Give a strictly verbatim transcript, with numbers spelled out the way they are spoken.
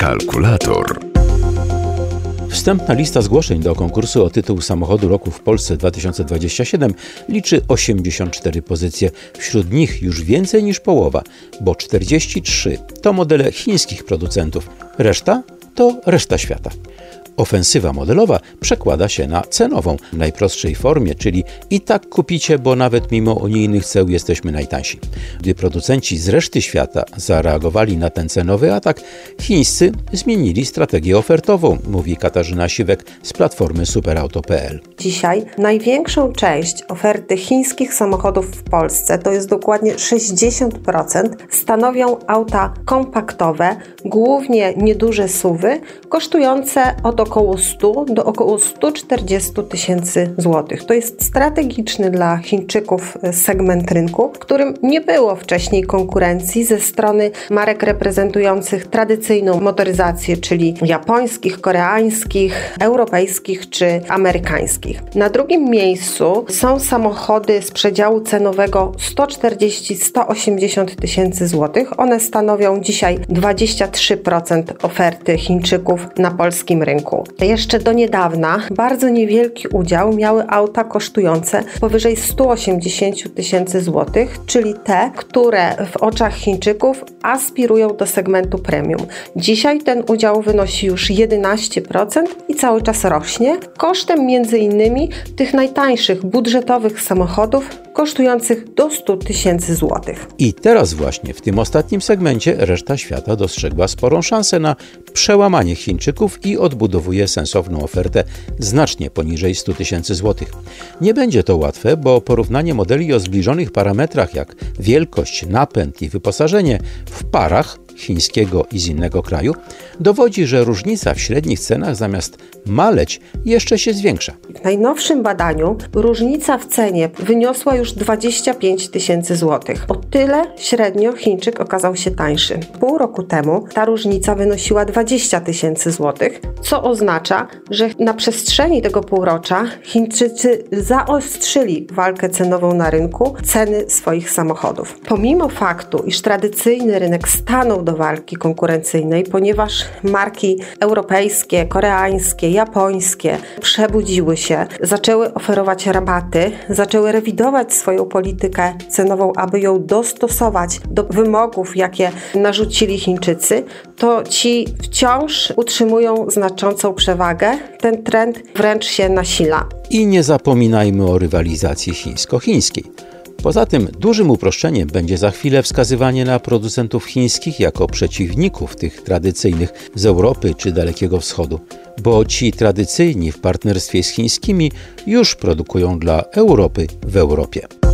Kalkulator. Wstępna lista zgłoszeń do konkursu o tytuł Samochodu Roku w Polsce dwa tysiące dwudziesty siódmy liczy osiemdziesiąt cztery pozycje. Wśród nich już więcej niż połowa, bo czterdzieści trzy to modele chińskich producentów. Reszta to reszta świata. Ofensywa modelowa przekłada się na cenową, w najprostszej formie, czyli i tak kupicie, bo nawet mimo unijnych ceł jesteśmy najtańsi. Gdy producenci z reszty świata zareagowali na ten cenowy atak, chińscy zmienili strategię ofertową, mówi Katarzyna Siwek z platformy superauto kropka p l. Dzisiaj największą część oferty chińskich samochodów w Polsce, to jest dokładnie sześćdziesiąt procent, stanowią auta kompaktowe, głównie nieduże suwy, kosztujące od około stu do około stu czterdziestu tysięcy złotych. To jest strategiczny dla Chińczyków segment rynku, w którym nie było wcześniej konkurencji ze strony marek reprezentujących tradycyjną motoryzację, czyli japońskich, koreańskich, europejskich czy amerykańskich. Na drugim miejscu są samochody z przedziału cenowego sto czterdzieści do stu osiemdziesięciu tysięcy złotych. One stanowią dzisiaj dwadzieścia trzy procent oferty Chińczyków na polskim rynku. Jeszcze do niedawna bardzo niewielki udział miały auta kosztujące powyżej stu osiemdziesięciu tysięcy złotych, czyli te, które w oczach Chińczyków aspirują do segmentu premium. Dzisiaj ten udział wynosi już jedenaście procent i cały czas rośnie, kosztem między innymi tych najtańszych budżetowych samochodów kosztujących do stu tysięcy złotych. I teraz właśnie w tym ostatnim segmencie reszta świata dostrzegła sporą szansę na przełamanie Chińczyków i odbudowuje sensowną ofertę znacznie poniżej stu tysięcy złotych. Nie będzie to łatwe, bo porównanie modeli o zbliżonych parametrach jak wielkość, napęd i wyposażenie w parach chińskiego i z innego kraju dowodzi, że różnica w średnich cenach zamiast maleć jeszcze się zwiększa. W najnowszym badaniu różnica w cenie wyniosła już dwadzieścia pięć tysięcy złotych. O tyle średnio Chińczyk okazał się tańszy. Pół roku temu ta różnica wynosiła dwadzieścia tysięcy złotych, co oznacza, że na przestrzeni tego półrocza Chińczycy zaostrzyli walkę cenową na rynku, ceny swoich samochodów. Pomimo faktu, iż tradycyjny rynek stanął do walki konkurencyjnej, ponieważ marki europejskie, koreańskie, japońskie przebudziły się, zaczęły oferować rabaty, zaczęły rewidować swoją politykę cenową, aby ją dostosować do wymogów, jakie narzucili Chińczycy, to ci wciąż utrzymują znaczącą przewagę. Ten trend wręcz się nasila. I nie zapominajmy o rywalizacji chińsko-chińskiej. Poza tym dużym uproszczeniem będzie za chwilę wskazywanie na producentów chińskich jako przeciwników tych tradycyjnych z Europy czy Dalekiego Wschodu, bo ci tradycyjni w partnerstwie z chińskimi już produkują dla Europy w Europie.